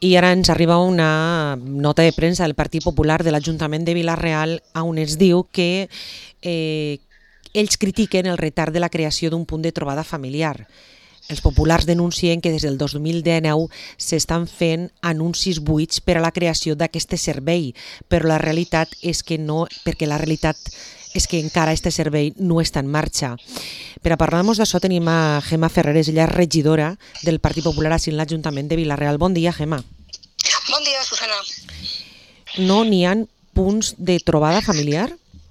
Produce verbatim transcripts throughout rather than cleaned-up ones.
I ara ens arriba una nota de premsa del Partit Popular de l'Ajuntament de Vila-real on es diu que eh, ells critiquen el retard de la creació d'un punt de trobada familiar. Els populars denuncien que des del dos mil dinou s'estan fent anuncis buits per a la creació d'aquest servei, però la realitat és que no, perquè la realitat és que encara aquest servei no està en marxa. Per a parlar-nos d'això tenim a Gemma Ferreres, ella és regidora del Partit Popular a l'Ajuntament de Vila-real. Bon dia, Gemma. Bon dia, Susana. No n'hi ha punts de trobada familiar?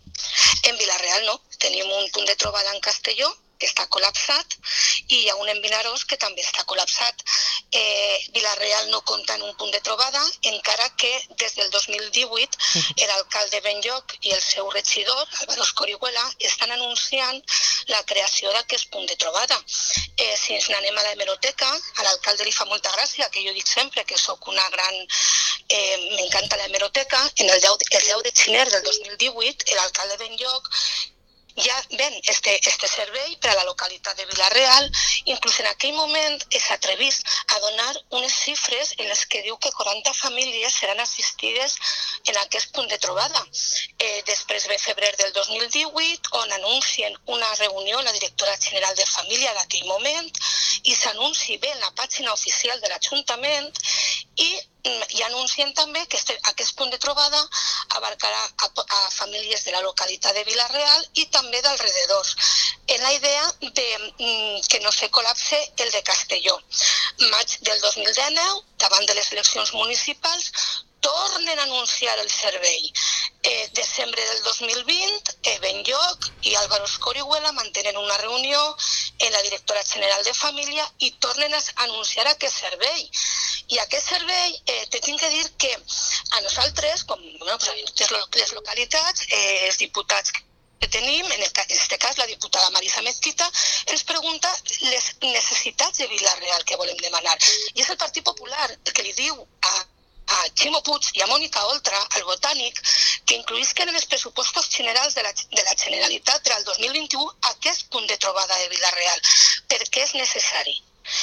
En Vila-real no. Tenim un punt de trobada en Castelló, que està col·lapsat, i hi ha un en Vinaròs que també està col·lapsat. Eh, Vila-real no compta en un punt de trobada, encara que des del dos mil divuit l'alcalde Benlloc i el seu regidor, Álvaro Escorihuela, estan anunciant la creació d'aquest punt de trobada. Eh, si ens n'anem a l'hemeroteca, a l'alcalde li fa molta gràcia, que jo dic sempre que sóc una gran... Eh, m'encanta l'hemeroteca. En el deu de gener del dos mil divuit, l'alcalde Benlloc ja ven este, este servei per a la localitat de Vila-real. Inclús en aquell moment s'atrevís a donar unes xifres en les que diu que quaranta famílies seran assistides en aquest punt de trobada. Eh, després ve febrer del dos mil divuit, on anuncien una reunió la directora general de família d'aquell moment i s'anunci bé en la pàgina oficial de l'Ajuntament i i anuncien també que este, aquest punt de trobada abarcarà a, a famílies de la localitat de Vila-real i també d'alrededors, en la idea de mm, que no se col·lapse el de Castelló. Maig del dos mil dinou, davant de les eleccions municipals, tornen a anunciar el servei. Eh, desembre del dos mil vint, eh, Benlloc i Álvaro Escorihuela mantenen una reunió en la directora general de família i tornen a anunciar aquest servei. I aquest servei, eh, te tinc que dir que a nosaltres, com bueno, pues, en totes les localitats, eh, els diputats que tenim, en aquest cas la diputada Marisa Mezquita, ens pregunta les necessitats de Vila-real que volem demanar. I és el Partit Popular el que li diu a a Ximo Puig i a Mònica Oltra, al Botànic, que incluïsquen en els pressupostos generals de la, de la Generalitat per al dos mil vint-i-u aquest punt de trobada de Vila-real, perquè és necessari.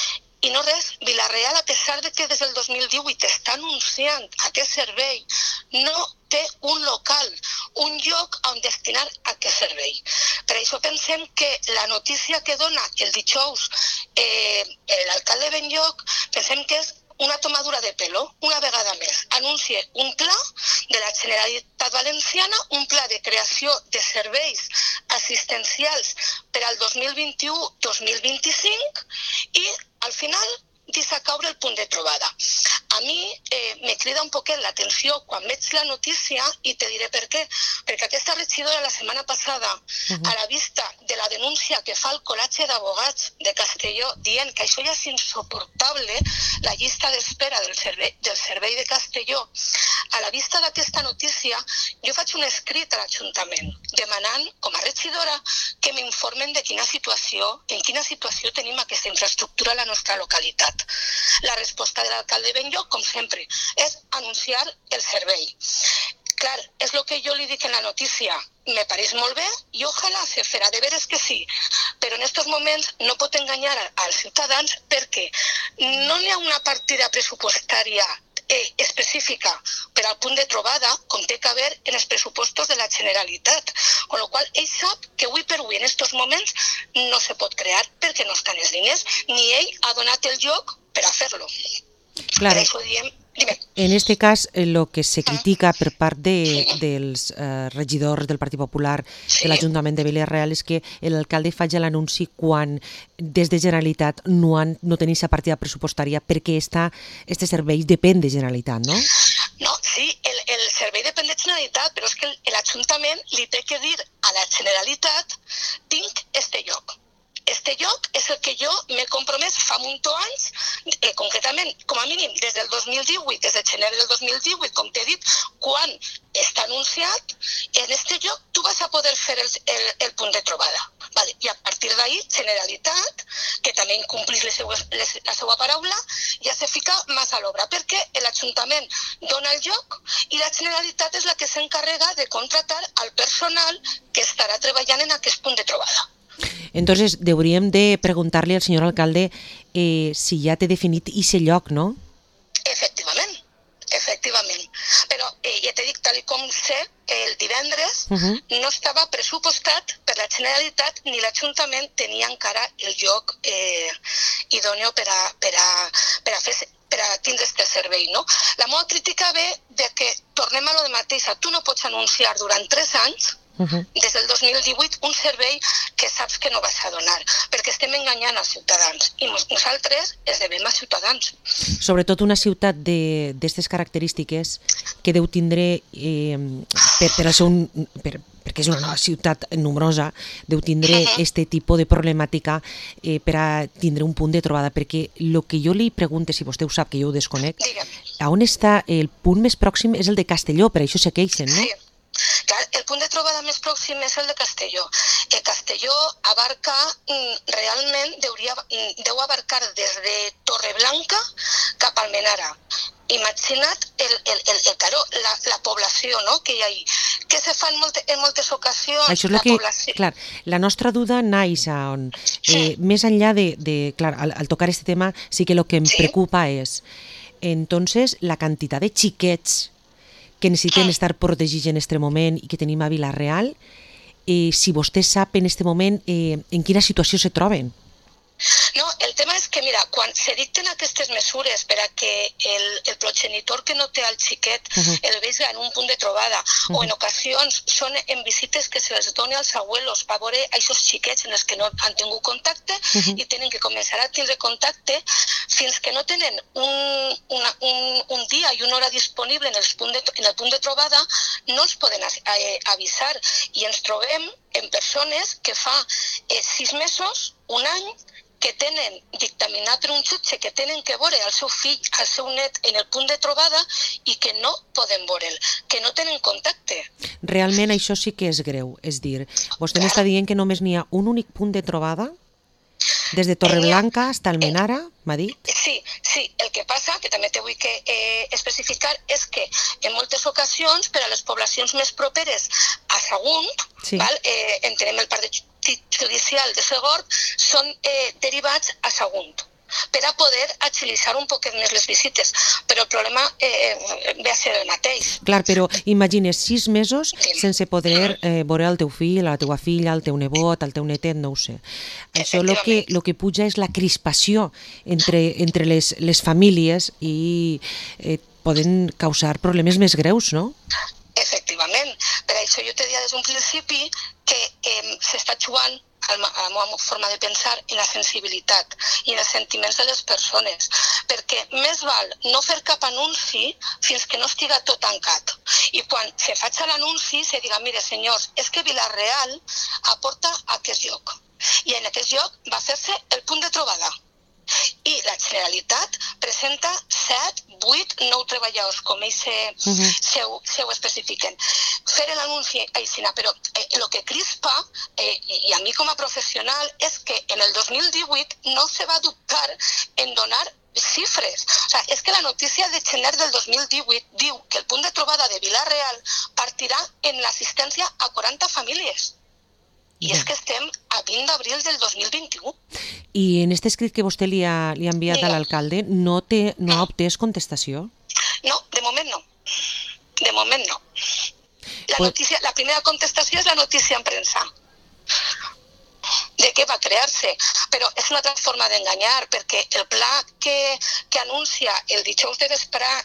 I no res, Vila-real, a pesar de que des del dos mil divuit està anunciant aquest servei, no té un local, un lloc on destinar aquest servei. Per això pensem que la notícia que dona el dijous eh, l'alcalde Benlloc, pensem que és una tomadura de pelo, una vegada més. Anuncia un pla de la Generalitat Valenciana, un pla de creació de serveis assistencials per al dos mil vint-i-u dos mil vint-i-cinc i al final deixa caure el punt de trobada. A mi eh, me crida un poquet l'atenció quan veig la notícia i te diré per què. Perquè aquesta regidora la setmana passada, uh-huh. a la vista de la denúncia que fa el Col·legi d'Abogats de Castelló dient que això ja és insuportable, la llista d'espera del servei, del servei de Castelló, a la vista d'aquesta notícia, jo faig un escrit a l'Ajuntament demanant, com a regidora, que m'informen de quina situació, en quina situació tenim aquesta infraestructura a la nostra localitat. La resposta de l'alcalde Benlloc, com sempre, és anunciar el servei. Clar, és el que jo li dic en la notícia, me pareix molt bé i ojalà se farà, de veres que sí, però en aquests moments no pot enganyar als ciutadans perquè no n'hi ha una partida pressupostària eh, específica per al punt de trobada com té que haver en els pressupostos de la Generalitat, amb la qual ell sap que avui per avui en aquests moments no se pot crear perquè no estan els diners ni ell ha donat el lloc per a fer-lo. Claro. Per això diem... Dime. En este cas, lo que se critica per part de, dels eh, regidors del Partit Popular sí. de l'Ajuntament de Vila-real és que l'alcalde faci l'anunci quan des de Generalitat no, han, no tenim la partida pressupostària perquè aquest servei depèn de Generalitat, no? No, sí, el, el servei depèn de Generalitat, però és que l'Ajuntament li té que dir a la Generalitat tinc este lloc. Este lloc és el que jo m'he compromès fa un munt d'anys, eh, concretament, com a mínim, des del dos mil divuit, des de gener del dos mil divuit, com t'he dit, quan està anunciat, en este lloc tu vas a poder fer el, el, el punt de trobada. Vale. I a partir d'ahí, Generalitat, que també incomplís les seues, les, la seva paraula, ja se fica més a l'obra, perquè l'Ajuntament dona el lloc i la Generalitat és la que s'encarrega de contratar al personal que estarà treballant en aquest punt de trobada. Entonces, deberíem de preguntar-li al senyor alcalde eh, si ja té definit ese lloc, no? Efectivament. ja t'he dit, tal com sé, el divendres Uh -huh. no estava pressupostat per la Generalitat ni l'Ajuntament tenia encara el lloc eh, idòneo per a, per a, per a fer per a tindre aquest servei, no? La meva crítica ve de que tornem a lo de mateixa. Tu no pots anunciar durant tres anys, uh -huh. des del dos mil divuit, un servei que saps que no vas a donar, perquè estem enganyant els ciutadans i nosaltres esdevenem a ciutadans. Sobretot una ciutat d'aquestes característiques que deu tindre, eh, per, per, ser un, per, perquè és una nova ciutat numerosa, deu tindre este tipus de problemàtica eh, per a tindre un punt de trobada, perquè el que jo li pregunto, si vostè ho sap, que jo ho desconec, a on està el punt més pròxim és el de Castelló, per això se queixen, no? Sí. Clar, el punt de trobada més pròxim és el de Castelló. El Castelló abarca, realment, deuria, deu abarcar des de Torreblanca cap a Almenara. Imagina't el, el, el, el, claro, la, la població, no?, que hi ha ahí. Que se fa en, molte, en moltes ocasions. Això és la el que, població. Clar, la nostra duda naix a on, sí. eh, més enllà de, de clar, al, al tocar este tema, sí que el que em sí. preocupa és, entonces, la quantitat de xiquets que necessiten mm. estar protegits en aquest moment i que tenim a Vila-real, eh, si vostè sap en aquest moment eh, en quina situació se troben. No, el tema és que, mira, quan se dicten aquestes mesures per a que el, el progenitor que no té el xiquet uh -huh. el vegi en un punt de trobada, uh -huh. o en ocasions són en visites que se les doni als abuelos per veure aquests xiquets en els que no han tingut contacte uh -huh. i tenen que començar a tindre contacte, fins que no tenen un, una, un, un dia i una hora disponible en, els punt de, en el punt de trobada, no ens poden avisar i ens trobem en persones que fa eh, sis mesos, un any, que tenen dictaminat per un jutge que tenen que veure el seu fill, el seu net en el punt de trobada i que no poden veure'l, que no tenen contacte. Realment això sí que és greu, és dir, vostè m'està dient que només n'hi ha un únic punt de trobada? Des de Torreblanca fins a Almenara, m'ha dit? Sí, sí. El que passa, que també te vull que, eh, especificar, és que en moltes ocasions, per a les poblacions més properes a Sagunt, sí. val, eh, entenem el part judicial de Segorb, són eh, derivats a Sagunt per a poder agilitzar un poquet més les visites, però el problema eh, ve a ser el mateix. Clar, però imagines sis mesos sí. sense poder eh, veure el teu fill, la teua filla, el teu nebot, el teu netet, no ho sé. Això el que, lo que puja és la crispació entre, entre les, les famílies i eh, poden causar problemes més greus, no? Efectivament. Per això jo te deia des d'un principi que eh, s'està jugant a la meva forma de pensar en la sensibilitat i en els sentiments de les persones, perquè més val no fer cap anunci fins que no estiga tot tancat. I quan se faig l'anunci se diga, mire senyors, és que Vila-real aporta a aquest lloc i en aquest lloc va fer-se el punt de trobada. I la Generalitat presenta set, vuit, nou treballadors, com ells se, uh -huh. se, ho, se ho especifiquen. Fer l'anunci aixina, però eh, el que crispa, eh, i a mi com a professional, és que en el dos mil divuit no se va dubtar en donar xifres. O sea, és que la notícia de gener del dos mil divuit diu que el punt de trobada de Vila-real partirà en l'assistència a quaranta famílies. I és que estem a vint d'abril del dos mil vint-i-u. I en aquest escrit que vostè li ha, li ha enviat sí. a l'alcalde, no, té, no ha obtès contestació? No, de moment no. De moment no. La, pues... notícia, la primera contestació és la notícia en premsa. De què va crear-se. Però és una altra forma d'enganyar, perquè el pla que, que anuncia el dijous de vesprà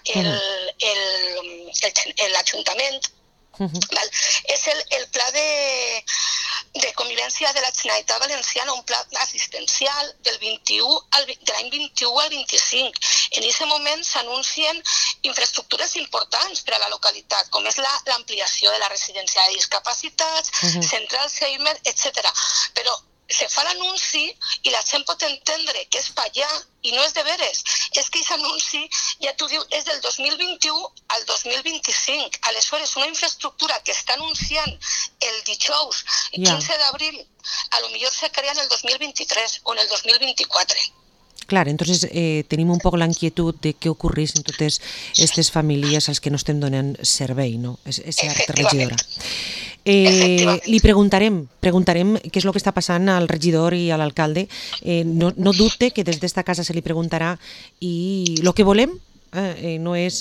l'Ajuntament Uh -huh. Val? És el, el pla de, de convivència de la Generalitat Valenciana, un pla assistencial del vint-i-u al, de l'any vint-i-u al vint-i-cinc. En aquest moment s'anuncien infraestructures importants per a la localitat, com és l'ampliació de la residència de discapacitats, uh -huh. central Seimer, etcètera. Però se fa l'anunci i la gent pot entendre que és per allà i no és de veres. És que aquest anunci, ja t'ho diu, és del dos mil vint-i-u al dos mil vint-i-cinc. Aleshores, una infraestructura que està anunciant el dijous, quinze yeah. d'abril, a lo millor se crea en el dos mil vint-i-tres o en el dos mil vint-i-quatre. Clar, entonces eh, tenim un poc la inquietud de què ocorrís en totes aquestes famílies als que no estem donant servei, no? És, és cert, regidora. Eh, li preguntarem, preguntarem què és el que està passant al regidor i a l'alcalde. Eh, no, no dubte que des d'esta casa se li preguntarà i el que volem eh, no és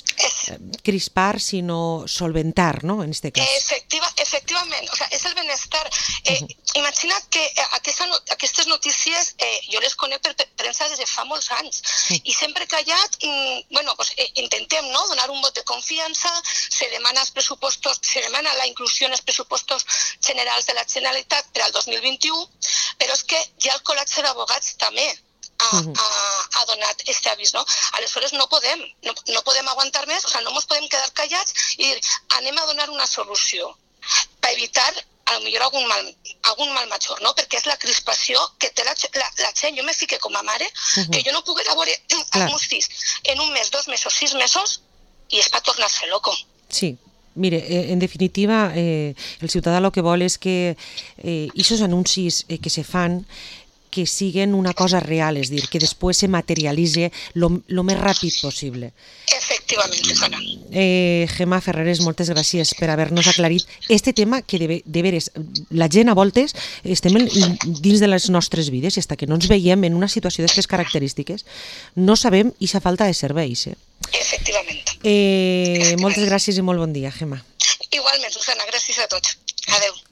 crispar, sinó solventar, no?, en este cas. Efectiva, efectivament, o sea, és el benestar. Eh, uh -huh. Imagina't que aquesta, aquestes notícies eh, jo les conec per premsa des de fa molts anys uh -huh. i sempre callat, mm, bueno, pues, eh, intentem, no?, donar un vot de confiança, se demana els pressupostos, se demana la inclusió en els pressupostos generals de la Generalitat per al dos mil vint-i-u, però és que ja el col·legi d'abogats també ha, ha, ha donat este avís, no? Aleshores no podem, no, no podem aguantar més, o sea, no ens podem quedar callats i dir, anem a donar una solució per evitar a lo millor algun mal, algun mal major, no? Perquè és la crispació que té la, la, la gent. Jo me fique com a mare, uh -huh. que jo no puc veure els meus fills en un mes, dos mesos, sis mesos, i és per tornar-se loco. Sí. Mire, eh, en definitiva, eh, el ciutadà el que vol és que eh, aquests anuncis eh, que se fan que siguen una cosa real, és dir, que després se materialitzi lo, lo més ràpid possible. Efectivament, Susana. Eh, Gemma Ferreres, moltes gràcies per haver-nos aclarit este tema que de, de veres, la gent a voltes estem en, dins de les nostres vides i fins que no ens veiem en una situació d'aquestes característiques no sabem aquesta falta de serveis. Eh? Efectivament. Eh, Efectivament. Moltes gràcies i molt bon dia, Gemma. Igualment, Susana, gràcies a tots. Adeu.